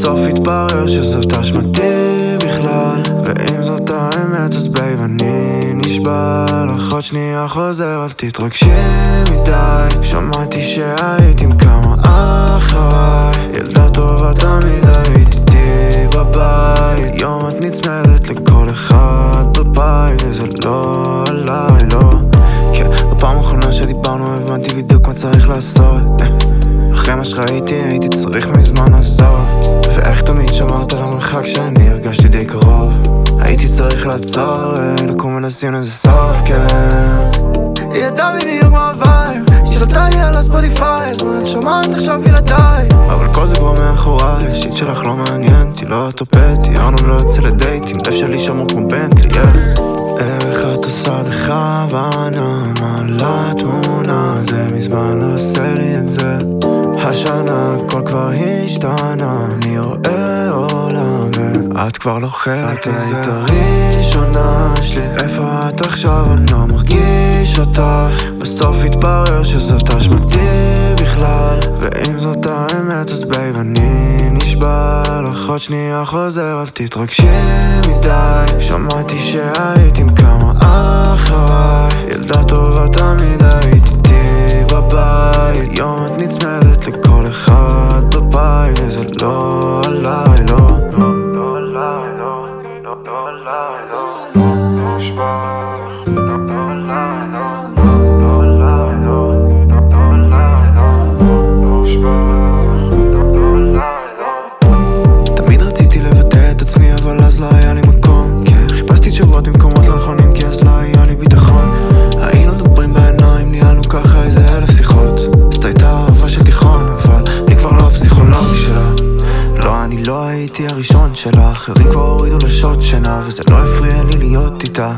בסוף התברר שזאת אשמתי בכלל, ואם זאת האמת אז בייב אני נשבע לך עוד שנייה חוזר, אל תתרגשי מדי. שמעתי שהיית עם כמה אחריי, ילדה טובה תמיד היית איתי בבית. יום את נצמדת לכל אחד בבית, וזה לא עליי, לא. כן, בפעם האחרונה שדיברנו הבנתי בדיוק מה צריך לעשות. אחרי מה שראיתי הייתי צריך מזמן לעזור. ואיך תמיד שמרת על המרחק שאני הרגשתי די קרוב. הייתי צריך לעצור, לקום ונשים לזה סוף, כן. היא ידעה בדיוק מה הווייב, השתלטה לי על הספוטיפיי, אז מה את שומעת עכשיו בלעדיי? אבל כל זה כבר מאחוריי, השיט שלך לא מעניין, היא לא אורתופד, ירנו לא יוצא לדייטים, לב שלי שמור כמו בנטלי, איך את עושה בכוונה, מעלה תמונה, זה מזמן לא עושה לי את זה. השנה הכל כבר השתנה, אני רואה עולם ואת כבר לא חלק מזה. את היית הראשונה שלי, איפה את עכשיו? אני לא מרגיש אותך. בסוף התברר שזאת אשמתי בכלל, ואם זאת האמת אז בייב אני נשבע לך עוד שנייה חוזר, אל תתרגשי מדי. שמעתי שהיית עם כמה אחריי, ילדה טובה תמיד היית איתי בבית. יום את נצמדת לכל אחד בבית, וזה לא עליי, לא. לא עליי, לא. לא עליי, לא. לא נשבע, לא עליי, לא. לא עליי, לא. לא עליי, לא. לא נשבע, לא עליי, לא. תמיד רציתי לבטא את עצמי אבל אז לא היה לי מקום, כן. חיפשתי תשובות במקומות לא נכונים כי אז לא היה לי ביטחון. היינו מדברים בעיניים, ניהלנו ככה איזה 1000 שיחות. זאת הייתה אהבה של תיכון, אבל אני כבר לא הפסיכולוגי שלה. לא, אני לא הייתי הראשון שלה, אחרים כבר הורידו לשעות שינה, וזה לא הפריע לי להיות איתה.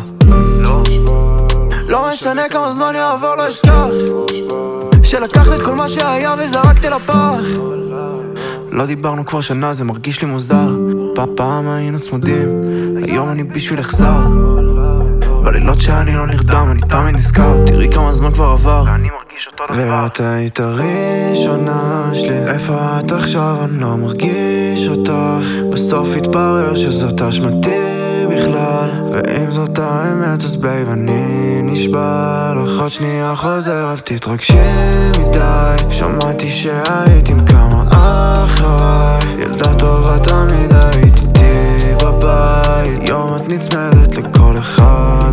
לא משנה כמה זמן יעבור לא אשכח שלקחת את כל מה שהיה וזרקתי לפח. לא דיברנו כבר שנה, זה מרגיש לי מוזר. פעם היינו צמודים, היום אני בשביל החזר. בלילות שאני לא נרדם, אני תמיד נזכר. תראי כמה זמן כבר עבר, ואני מרגיש אותו דבר. ואת היית הראשונה שלי, איפה את עכשיו? אני לא מרגיש אותך. בסוף התברר שזאת אשמתי בכלל, ואם זאת האמת אז בייב אני נשבע לך עוד שנייה חוזר, אל תתרגשי מדי. שמעתי שהיית עם כמה אחריי, ילדה טובה תמיד היית איתי בבית. יום את נצמדת לכל אחד